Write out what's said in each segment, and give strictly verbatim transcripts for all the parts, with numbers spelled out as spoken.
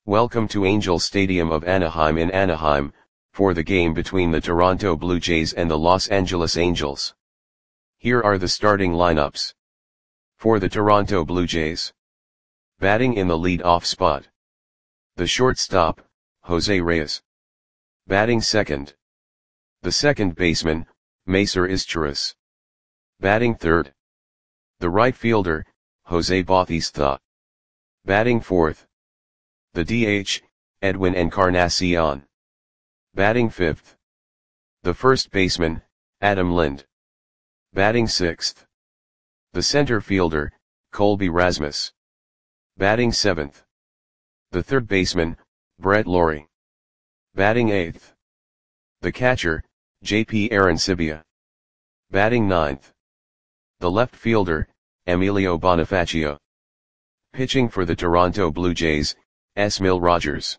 Welcome to Angels Stadium of Anaheim in Anaheim, for the game between the Toronto Blue Jays and the Los Angeles Angels. Here are the starting lineups. For the Toronto Blue Jays. Batting in the lead-off spot. The shortstop, Jose Reyes. Batting second. The second baseman, Macer Izturis. Batting third. The right fielder, Jose Bautista. Batting fourth. The D H, Edwin Encarnacion. Batting fifth. The first baseman, Adam Lind. Batting sixth. The center fielder, Colby Rasmus. Batting seventh. The third baseman, Brett Lawrie. Batting eighth. The catcher, J P Arancibia. Batting ninth. The left fielder, Emilio Bonifacio. Pitching for the Toronto Blue Jays, Esmil Rogers.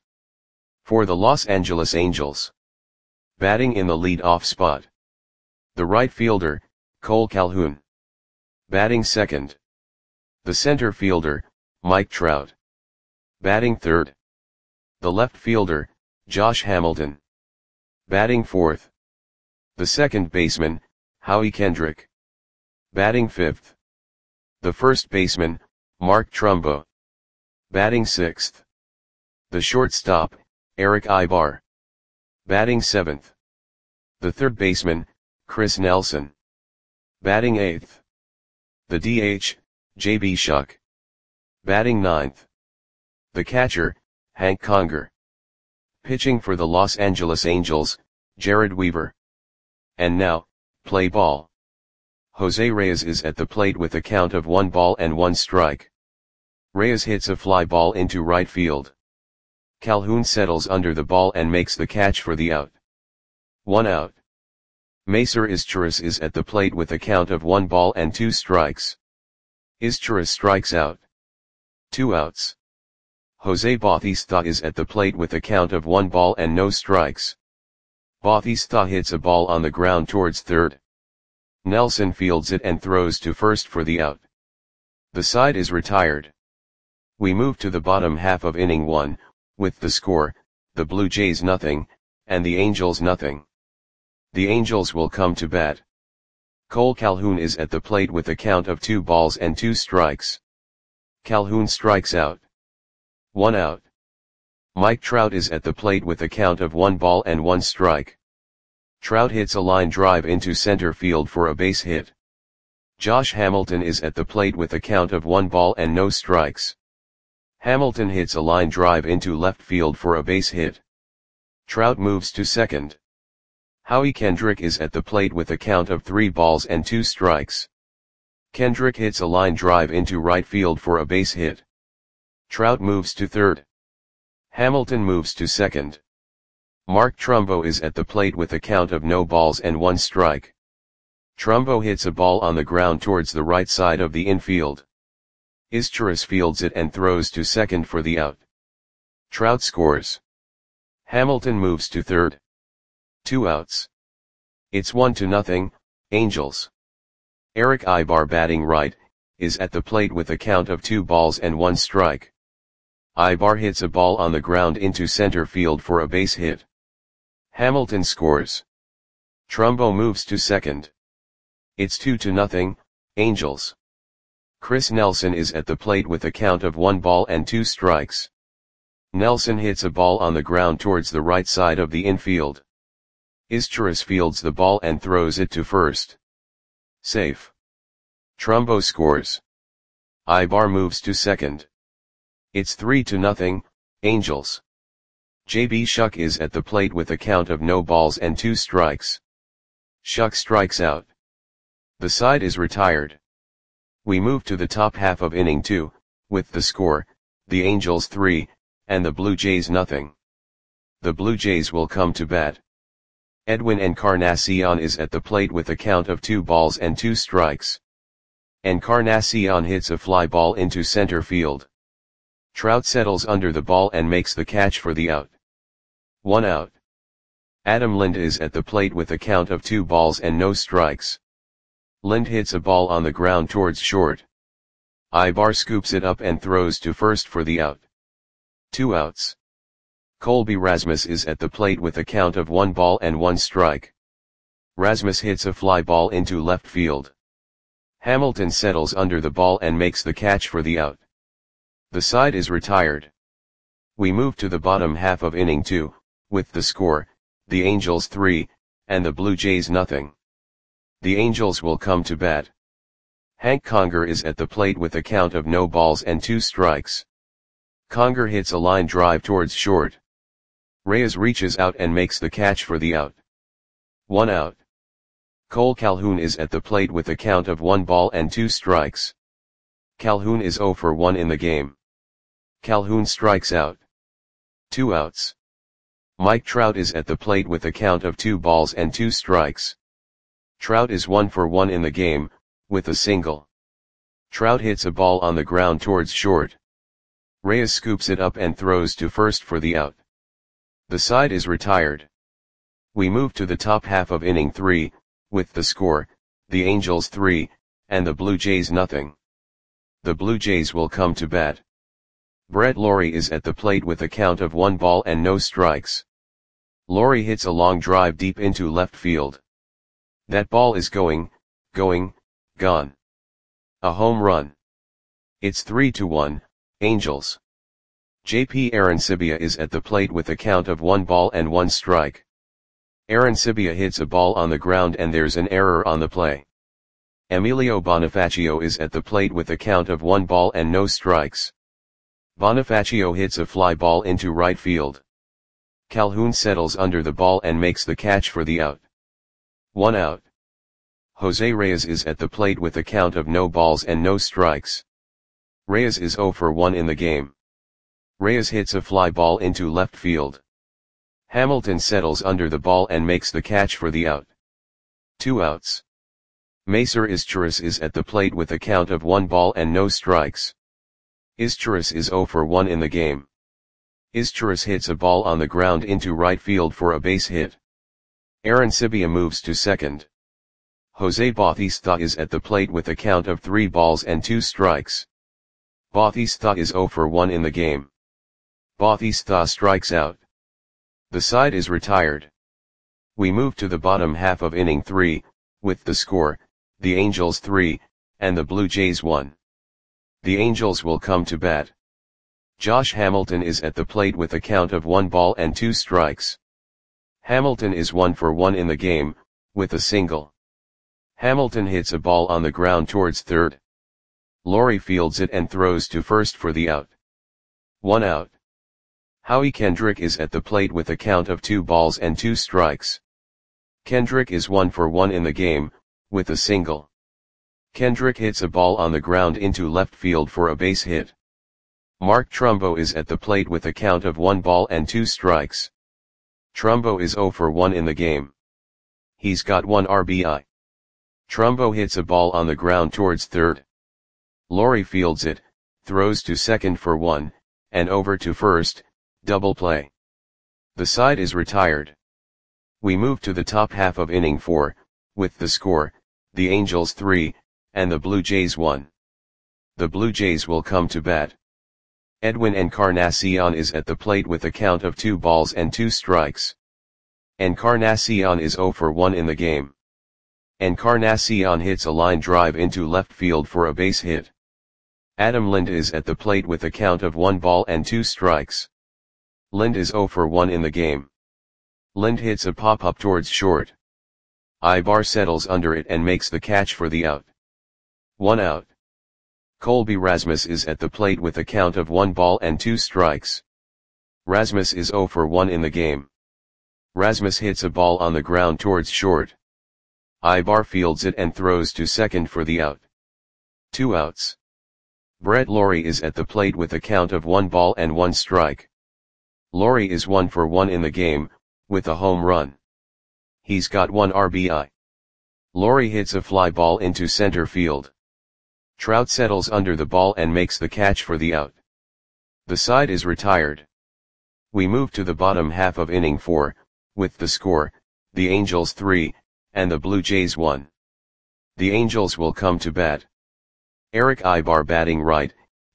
For the Los Angeles Angels. Batting in the lead-off spot. The right fielder, Cole Calhoun. Batting second. The center fielder, Mike Trout. Batting third. The left fielder, Josh Hamilton. Batting fourth. The second baseman, Howie Kendrick. Batting fifth. The first baseman, Mark Trumbo. Batting sixth. The shortstop, Eric Aybar. Batting seventh. The third baseman, Chris Nelson. Batting eighth. The D H, J B Shuck. Batting ninth. The catcher, Hank Conger. Pitching for the Los Angeles Angels, Jared Weaver. And now, play ball. Jose Reyes is at the plate with a count of one ball and one strike. Reyes hits a fly ball into right field. Calhoun settles under the ball and makes the catch for the out. One out. Macer Izturis is at the plate with a count of one ball and two strikes. Izturis strikes out. Two outs. Jose Bautista is at the plate with a count of one ball and no strikes. Bautista hits a ball on the ground towards third. Nelson fields it and throws to first for the out. The side is retired. We move to the bottom half of inning one, with the score, the Blue Jays nothing, and the Angels nothing. The Angels will come to bat. Cole Calhoun is at the plate with a count of two balls and two strikes. Calhoun strikes out. One out. Mike Trout is at the plate with a count of one ball and one strike. Trout hits a line drive into center field for a base hit. Josh Hamilton is at the plate with a count of one ball and no strikes. Hamilton hits a line drive into left field for a base hit. Trout moves to second. Howie Kendrick is at the plate with a count of three balls and two strikes. Kendrick hits a line drive into right field for a base hit. Trout moves to third. Hamilton moves to second. Mark Trumbo is at the plate with a count of no balls and one strike. Trumbo hits a ball on the ground towards the right side of the infield. Izturis fields it and throws to second for the out. Trout scores. Hamilton moves to third. Two outs. It's one to nothing, Angels. Eric Aybar batting right, is at the plate with a count of two balls and one strike. Aybar hits a ball on the ground into center field for a base hit. Hamilton scores. Trumbo moves to second. It's two to nothing, Angels. Chris Nelson is at the plate with a count of one ball and two strikes. Nelson hits a ball on the ground towards the right side of the infield. Izturis fields the ball and throws it to first. Safe. Trumbo scores. Aybar moves to second. It's three to nothing, Angels. J B Shuck is at the plate with a count of no balls and two strikes. Shuck strikes out. The side is retired. We move to the top half of inning two, with the score, the Angels three, and the Blue Jays nothing. The Blue Jays will come to bat. Edwin Encarnacion is at the plate with a count of two balls and two strikes. Encarnacion hits a fly ball into center field. Trout settles under the ball and makes the catch for the out. One out. Adam Lind is at the plate with a count of two balls and no strikes. Lind hits a ball on the ground towards short. Aybar scoops it up and throws to first for the out. Two outs. Colby Rasmus is at the plate with a count of one ball and one strike. Rasmus hits a fly ball into left field. Hamilton settles under the ball and makes the catch for the out. The side is retired. We move to the bottom half of inning two, with the score, the Angels three, and the Blue Jays nothing. The Angels will come to bat. Hank Conger is at the plate with a count of no balls and two strikes. Conger hits a line drive towards short. Reyes reaches out and makes the catch for the out. One out. Cole Calhoun is at the plate with a count of one ball and two strikes. Calhoun is zero for one in the game. Calhoun strikes out. Two outs. Mike Trout is at the plate with a count of two balls and two strikes. Trout is one for one in the game, with a single. Trout hits a ball on the ground towards short. Reyes scoops it up and throws to first for the out. The side is retired. We move to the top half of inning three, with the score, the Angels three, and the Blue Jays nothing. The Blue Jays will come to bat. Brett Lawrie is at the plate with a count of one ball and no strikes. Lawrie hits a long drive deep into left field. That ball is going, going, gone. A home run. It's three to one, Angels. J P Arencibia is at the plate with a count of one ball and one strike. Arencibia hits a ball on the ground and there's an error on the play. Emilio Bonifacio is at the plate with a count of one ball and no strikes. Bonifacio hits a fly ball into right field. Calhoun settles under the ball and makes the catch for the out. One out. Jose Reyes is at the plate with a count of no balls and no strikes. Reyes is zero for one in the game. Reyes hits a fly ball into left field. Hamilton settles under the ball and makes the catch for the out. Two outs. Macer Izturis is at the plate with a count of one ball and no strikes. Izturis is zero for one in the game. Izturis hits a ball on the ground into right field for a base hit. Arencibia moves to second. Jose Bautista is at the plate with a count of three balls and two strikes. Bautista is zero for one in the game. Bautista strikes out. The side is retired. We move to the bottom half of inning three, with the score, the Angels three, and the Blue Jays one. The Angels will come to bat. Josh Hamilton is at the plate with a count of one ball and two strikes. Hamilton is one for one in the game, with a single. Hamilton hits a ball on the ground towards third. Lawrie fields it and throws to first for the out. One out. Howie Kendrick is at the plate with a count of two balls and two strikes. Kendrick is one for one in the game, with a single. Kendrick hits a ball on the ground into left field for a base hit. Mark Trumbo is at the plate with a count of one ball and two strikes. Trumbo is zero for one in the game. He's got one R B I. Trumbo hits a ball on the ground towards third. Lawrie fields it, throws to second for one, and over to first, double play. The side is retired. We move to the top half of inning four, with the score, the Angels three, and the Blue Jays one. The Blue Jays will come to bat. Edwin Encarnacion is at the plate with a count of two balls and two strikes. Encarnacion is zero for one in the game. Encarnacion hits a line drive into left field for a base hit. Adam Lind is at the plate with a count of one ball and two strikes. Lind is zero for one in the game. Lind hits a pop-up towards short. Ibar settles under it and makes the catch for the out. One out. Colby Rasmus is at the plate with a count of one ball and two strikes. Rasmus is zero for one in the game. Rasmus hits a ball on the ground towards short. Ibar fields it and throws to second for the out. Two outs. Brett Lawrie is at the plate with a count of one ball and one strike. Lawrie is one for one in the game, with a home run. He's got one R B I. Lawrie hits a fly ball into center field. Trout settles under the ball and makes the catch for the out. The side is retired. We move to the bottom half of inning four, with the score, the Angels three, and the Blue Jays one. The Angels will come to bat. Eric Ibar batting right,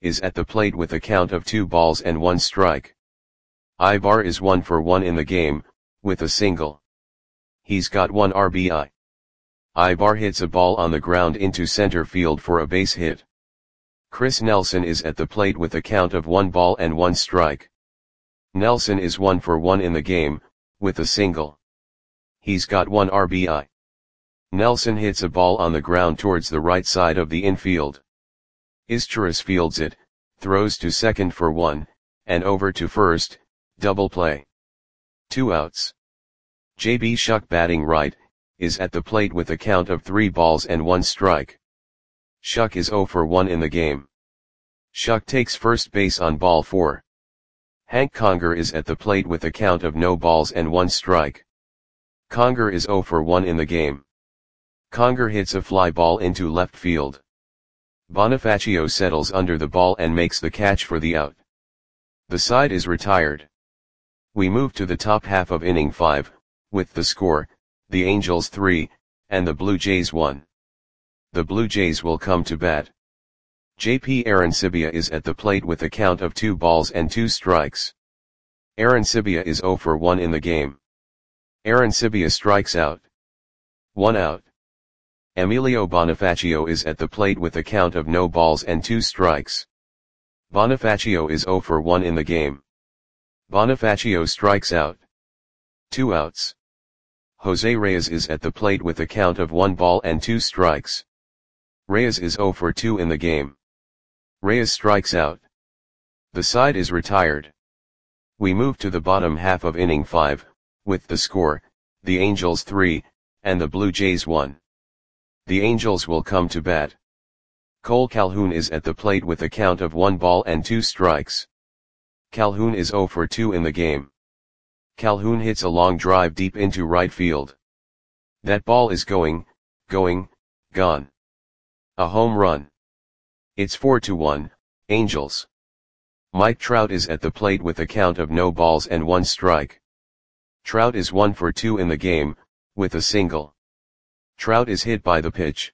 is at the plate with a count of two balls and one strike. Ibar is one for one in the game, with a single. He's got one R B I. Ibar hits a ball on the ground into center field for a base hit. Chris Nelson is at the plate with a count of one ball and one strike. Nelson is one for one in the game, with a single. He's got one R B I. Nelson hits a ball on the ground towards the right side of the infield. Izturis fields it, throws to second for one, and over to first, double play. Two outs. J B Shuck batting right, is at the plate with a count of three balls and one strike. Shuck is zero for one in the game. Shuck takes first base on ball four. Hank Conger is at the plate with a count of no balls and one strike. Conger is zero for one in the game. Conger hits a fly ball into left field. Bonifacio settles under the ball and makes the catch for the out. The side is retired. We move to the top half of inning five, with the score, the Angels three, and the Blue Jays one. The Blue Jays will come to bat. J P Arancibia is at the plate with a count of two balls and two strikes. Arancibia is zero for one in the game. Arancibia strikes out. One out. Emilio Bonifacio is at the plate with a count of no balls and two strikes. Bonifacio is zero for one in the game. Bonifacio strikes out. Two outs. Jose Reyes is at the plate with a count of one ball and two strikes. Reyes is zero for two in the game. Reyes strikes out. The side is retired. We move to the bottom half of inning five, with the score, the Angels three, and the Blue Jays one. The Angels will come to bat. Cole Calhoun is at the plate with a count of one ball and two strikes. Calhoun is zero for two in the game. Calhoun hits a long drive deep into right field. That ball is going, going, gone. A home run. It's four to one, Angels. Mike Trout is at the plate with a count of no balls and one strike. Trout is one for two in the game, with a single. Trout is hit by the pitch.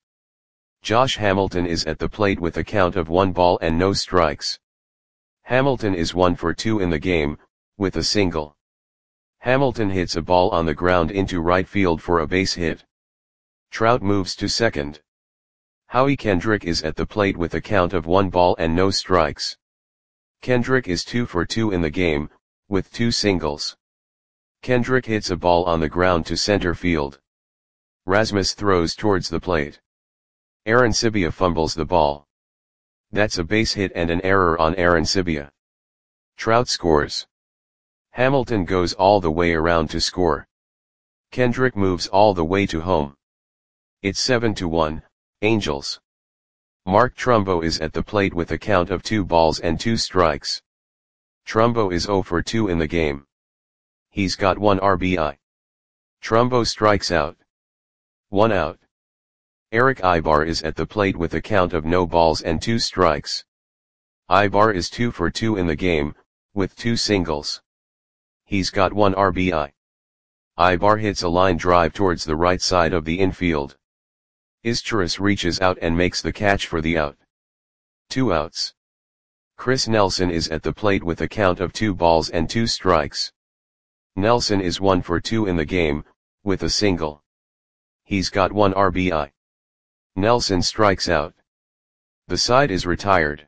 Josh Hamilton is at the plate with a count of one ball and no strikes. Hamilton is one for two in the game, with a single. Hamilton hits a ball on the ground into right field for a base hit. Trout moves to second. Howie Kendrick is at the plate with a count of one ball and no strikes. Kendrick is two for two in the game, with two singles. Kendrick hits a ball on the ground to center field. Rasmus throws towards the plate. Arancibia fumbles the ball. That's a base hit and an error on Arancibia. Trout scores. Hamilton goes all the way around to score. Kendrick moves all the way to home. It's seven to one, Angels. Mark Trumbo is at the plate with a count of two balls and two strikes. Trumbo is zero for two in the game. He's got one R B I. Trumbo strikes out. One out. Eric Ibar is at the plate with a count of no balls and two strikes. Ibar is two for two in the game, with two singles. He's got one R B I. Ibar hits a line drive towards the right side of the infield. Izturis reaches out and makes the catch for the out. Two outs. Chris Nelson is at the plate with a count of two balls and two strikes. Nelson is one for two in the game, with a single. He's got one R B I. Nelson strikes out. The side is retired.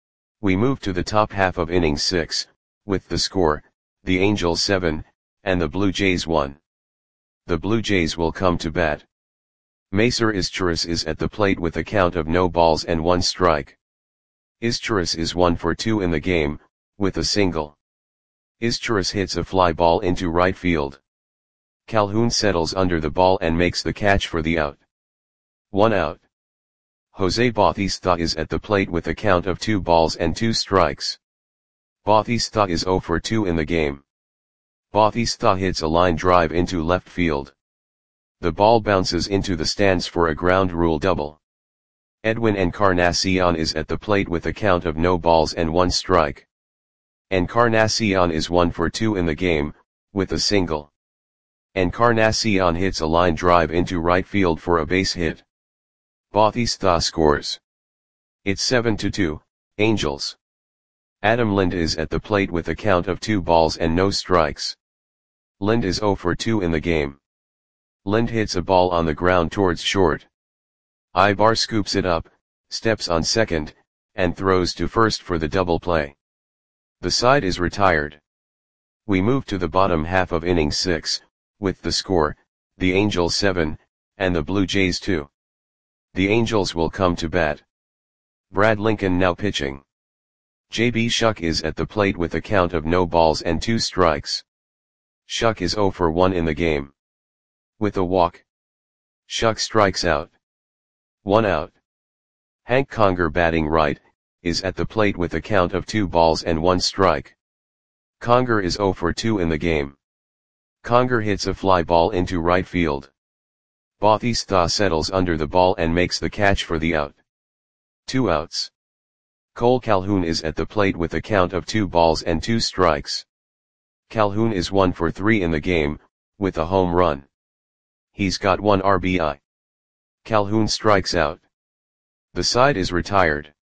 We move to the top half of inning six, with the score, the Angels seven, and the Blue Jays one. The Blue Jays will come to bat. Macer Izturis is at the plate with a count of no balls and one strike. Izturis is one for two in the game, with a single. Izturis hits a fly ball into right field. Calhoun settles under the ball and makes the catch for the out. One out. Jose Bautista is at the plate with a count of two balls and two strikes. Bautista is zero for two in the game. Bautista hits a line drive into left field. The ball bounces into the stands for a ground rule double. Edwin Encarnacion is at the plate with a count of no balls and one strike. Encarnacion is one for two in the game, with a single. Encarnacion hits a line drive into right field for a base hit. Bautista scores. It's seven to two, Angels. Adam Lind is at the plate with a count of two balls and no strikes. Lind is zero for two in the game. Lind hits a ball on the ground towards short. Ibar scoops it up, steps on second, and throws to first for the double play. The side is retired. We move to the bottom half of inning six, with the score, the Angels seven, and the Blue Jays two. The Angels will come to bat. Brad Lincoln now pitching. J B Shuck is at the plate with a count of no balls and two strikes. Shuck is zero for one in the game. With a walk, Shuck strikes out. One out. Hank Conger, batting right, is at the plate with a count of two balls and one strike. Conger is zero for two in the game. Conger hits a fly ball into right field. Bautista settles under the ball and makes the catch for the out. Two outs. Cole Calhoun is at the plate with a count of two balls and two strikes. Calhoun is one for three in the game, with a home run. He's got one R B I. Calhoun strikes out. The side is retired.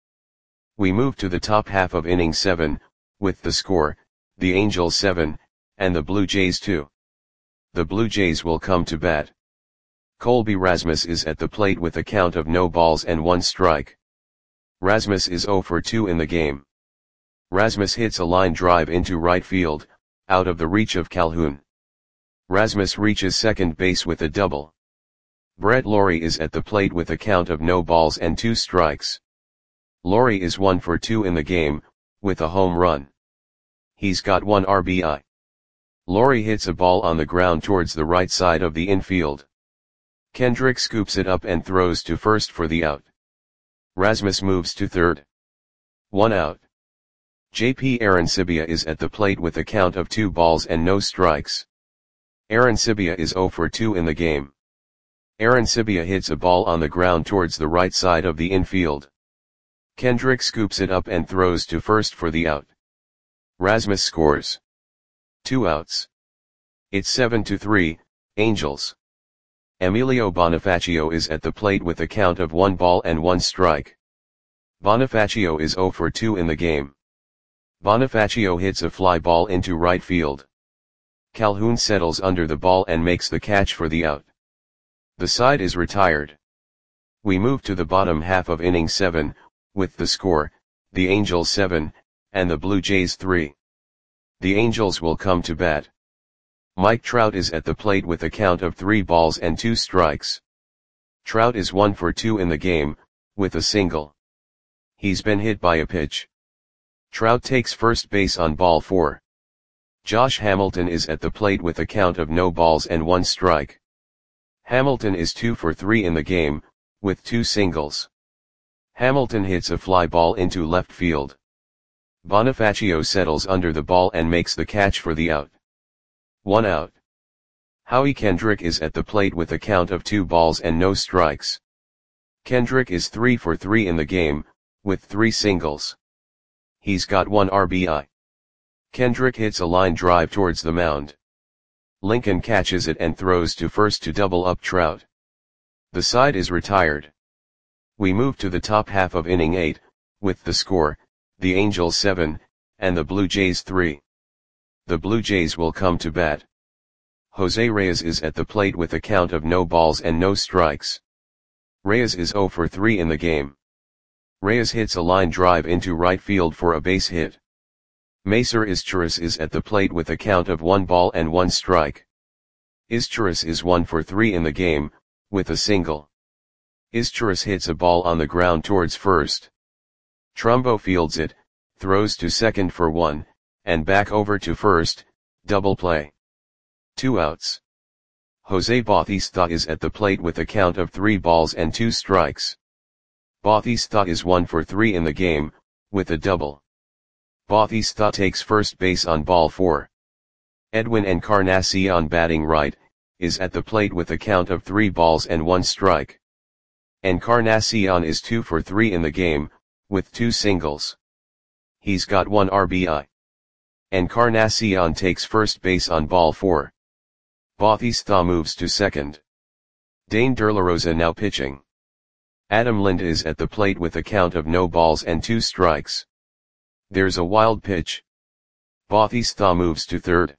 We move to the top half of inning seven, with the score, the Angels seven, and the Blue Jays two. The Blue Jays will come to bat. Colby Rasmus is at the plate with a count of no balls and one strike. Rasmus is zero for two in the game. Rasmus hits a line drive into right field, out of the reach of Calhoun. Rasmus reaches second base with a double. Brett Lawrie is at the plate with a count of no balls and two strikes. Lawrie is one for two in the game, with a home run. He's got one R B I. Lawrie hits a ball on the ground towards the right side of the infield. Kendrick scoops it up and throws to first for the out. Rasmus moves to third. One out. J P Arancibia is at the plate with a count of two balls and no strikes. Arancibia is zero for two in the game. Arancibia hits a ball on the ground towards the right side of the infield. Kendrick scoops it up and throws to first for the out. Rasmus scores. Two outs. It's seven to three, Angels. Emilio Bonifacio is at the plate with a count of one ball and one strike. Bonifacio is zero for two in the game. Bonifacio hits a fly ball into right field. Calhoun settles under the ball and makes the catch for the out. The side is retired. We move to the bottom half of inning seven, with the score, the Angels seven, and the Blue Jays three. The Angels will come to bat. Mike Trout is at the plate with a count of three balls and two strikes. Trout is one for two in the game, with a single. He's been hit by a pitch. Trout takes first base on ball four. Josh Hamilton is at the plate with a count of no balls and one strike. Hamilton is two for three in the game, with two singles. Hamilton hits a fly ball into left field. Bonifacio settles under the ball and makes the catch for the out. One out. Howie Kendrick is at the plate with a count of two balls and no strikes. Kendrick is three for three in the game, with three singles. He's got one R B I. Kendrick hits a line drive towards the mound. Lincoln catches it and throws to first to double up Trout. The side is retired. We move to the top half of inning eight, with the score, the Angels seven, and the Blue Jays three. The Blue Jays will come to bat. Jose Reyes is at the plate with a count of no balls and no strikes. Reyes is zero for three in the game. Reyes hits a line drive into right field for a base hit. Macer Izturis is at the plate with a count of one ball and one strike. Izturis is one for three in the game, with a single. Izturis hits a ball on the ground towards first. Trumbo fields it, throws to second for one, and back over to first, double play. Two outs. Jose Bautista is at the plate with a count of three balls and two strikes. Bautista is one for three in the game, with a double. Bautista takes first base on ball four. Edwin Encarnacion, batting right, is at the plate with a count of three balls and one strike. Encarnacion is two for three in the game, with two singles. He's got one R B I. Encarnacion takes first base on ball four. Bautista moves to second. Dane DeLaRosa now pitching. Adam Lind is at the plate with a count of no balls and two strikes. There's a wild pitch. Bautista moves to third.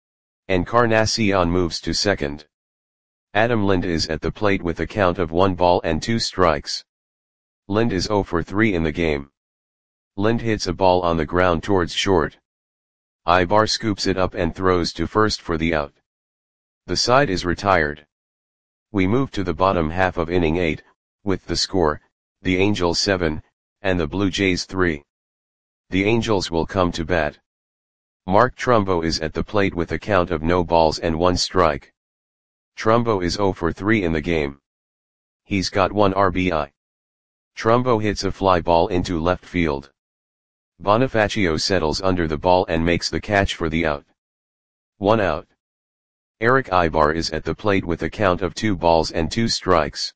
Encarnacion moves to second. Adam Lind is at the plate with a count of one ball and two strikes. Lind is zero for three in the game. Lind hits a ball on the ground towards short. Ibar scoops it up and throws to first for the out. The side is retired. We move to the bottom half of inning eight, with the score, the Angels seven, and the Blue Jays three. The Angels will come to bat. Mark Trumbo is at the plate with a count of no balls and one strike. Trumbo is zero for three in the game. He's got one R B I. Trumbo hits a fly ball into left field. Bonifacio settles under the ball and makes the catch for the out. One out. Eric Ibar is at the plate with a count of two balls and two strikes.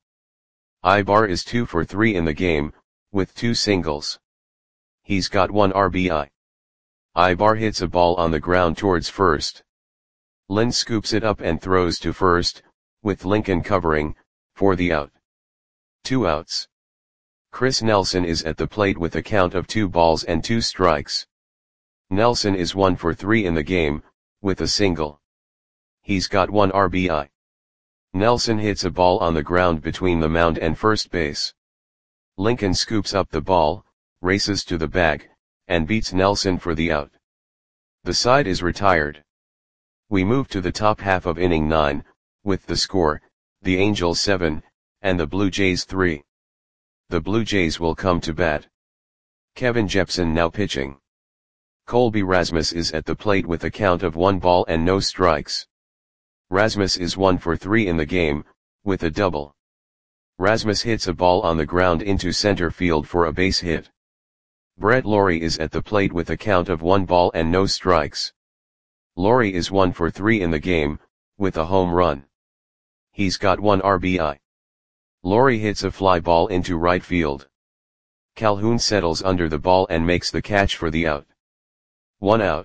Ibar is two for three in the game, with two singles. He's got one R B I. Ibar hits a ball on the ground towards first. Lind scoops it up and throws to first, with Lincoln covering, for the out. Two outs. Chris Nelson is at the plate with a count of two balls and two strikes. Nelson is one for three in the game, with a single. He's got one R B I. Nelson hits a ball on the ground between the mound and first base. Lincoln scoops up the ball, races to the bag, and beats Nelson for the out. The side is retired. We move to the top half of inning nine, with the score, the Angels seven, and the Blue Jays three. The Blue Jays will come to bat. Kevin Jepson now pitching. Colby Rasmus is at the plate with a count of one ball and no strikes. Rasmus is one for three in the game, with a double. Rasmus hits a ball on the ground into center field for a base hit. Brett Lawrie is at the plate with a count of one ball and no strikes. Lawrie is one for three in the game, with a home run. He's got one R B I. Lawrie hits a fly ball into right field. Calhoun settles under the ball and makes the catch for the out. One out.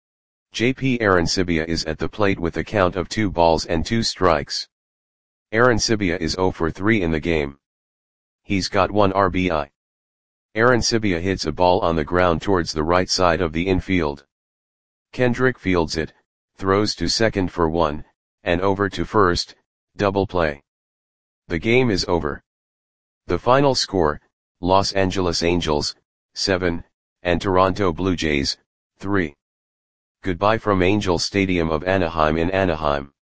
J P Arancibia is at the plate with a count of two balls and two strikes. Arancibia is zero for three in the game. He's got one R B I. Arancibia hits a ball on the ground towards the right side of the infield. Kendrick fields it, throws to second for one, and over to first, double play. The game is over. The final score, Los Angeles Angels, seven, and Toronto Blue Jays, three. Goodbye from Angel Stadium of Anaheim in Anaheim.